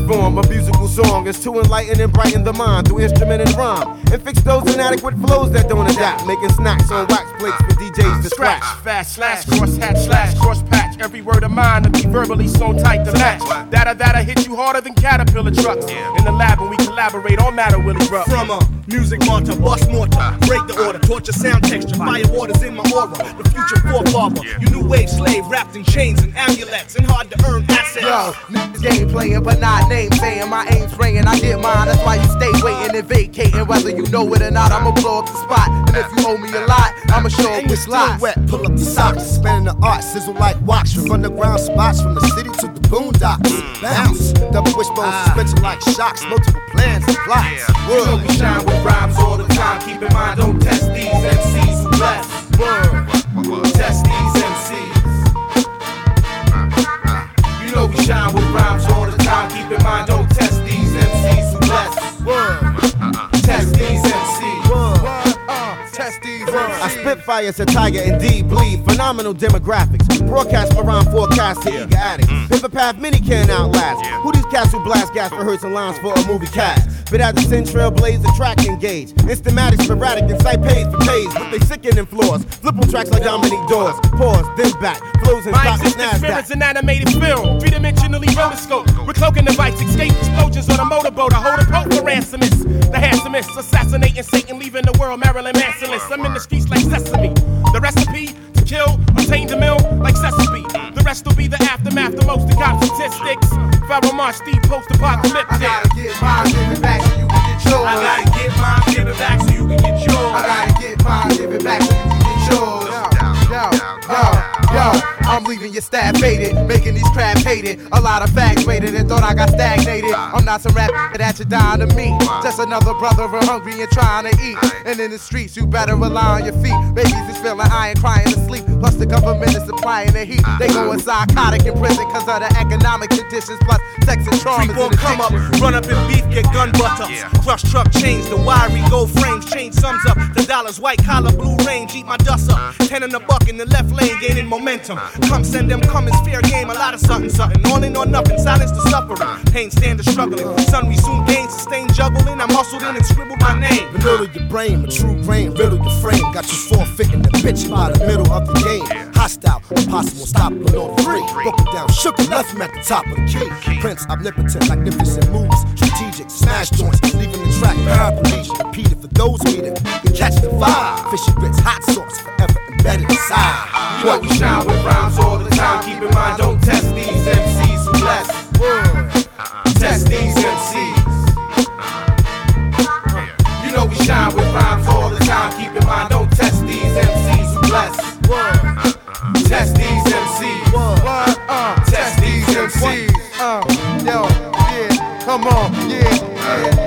form, a musical song is to enlighten and brighten the mind through instrument and rhyme, and fix those inadequate flows that don't adapt, making snacks on wax plates for DJs to scratch. Fast slash, cross hatch slash, cross patch. Every word of mine to be verbally sewn tight to match. That'll hit you harder than Caterpillar trucks. In the lab when we collaborate on matter Willie Ruff. From a music martyr, bust mortar, break the order, torture sound texture, fire waters in my aura. The future forefather, you new wave slave wrapped in chains and amulets and hard to earn assets. Yo, niggas game playing but not name saying. My aim's spraying, I get mine. That's why you stay waiting and vacating. Whether you know it or not, I'ma blow up the spot. And if you owe me a lot, I'ma show up with lies. Wet, pull up the socks, spinning the art, sizzle like wax from underground spots, from the city to the boondocks. Bounce, double wishbone suspension like shocks, multiple plans and plots. You know we shine with rhymes all the time. Keep in mind, don't test these MCs who bless. Test these MCs. You know we shine with rhymes all the time. Keep in mind, don't test these MCs who bless. Test these MCs. Test these I spit fire as a tiger, indeed bleed. Phenomenal demographics. Broadcast around forecast to eager addicts. Pivot path many can outlast. Who these cats who blast gas rehearsing lines for a movie cast? But at the Sin Trailblaze, the track engage. Instamatic, sporadic, and site pays for pays. But they sickening floors. Flip on tracks like Dominique Dawes. Pause, then back. Flows and My stock and existence mirrors NASDAQ. an animated film, three-dimensionally rotoscope. With cloaking device, escape explosions on a motorboat. I hold a pope for ransomists. The handsomest, assassinating Satan, leaving the world Marilyn Mansonless. I'm in the streets like Sesame. The recipe to kill, obtain the mill like Sesame. The rest will be the aftermath, the most of God statistics. Pharaoh March, Steve, post-apocalyptic. I gotta get mine, give it back so you can get yours. I gotta get mine, give it back so you can get yours. I gotta get mine, give it back so you can get yours. Yo, I'm leaving your staff faded, making these crabs hated. A lot of facts waited and thought I got stagnated. I'm not some rap that you dying to meet. Just another brother hungry and trying to eat. And in the streets, you better rely on your feet. Babies is feeling iron, crying to sleep. Plus the government is supplying the heat. They going psychotic in prison cause of the economic conditions. Plus sex and trauma. Creep on come up, run up in beef, get gun butters. Crush truck chains, the wiry gold frames. Change sums up, the dollars, white collar, blue range. Eat my dust up, 10 in the buck in the left lane, gaining momentum. Come send them comings, fair game, a lot of something. All in or nothing, silence the suffering. Pain stand the struggling, sun resume gain, sustain juggling. I'm hustled in and scribbled my name. The middle of your brain, a true grain, riddle your frame. Got you forfeiting the bitch by the middle of the game. Hostile, impossible, stop, but on three. Broke it down, shook it, left him at the top of the key. Prince, omnipotent, magnificent moves. Strategic, smash joints, leaving the track paraplegic. Repeated for those meeting, you catch the vibe. Fishy grits, hot sauce, forever embedded inside. You know we shine with rhymes all the time. Keep in mind, don't test these MCs who bless. Test these MCs. You know we shine with rhymes all the time. Keep in mind, don't test these MCs who bless. Test these MCs. Test these MCs. Yo, yeah, come on, yeah.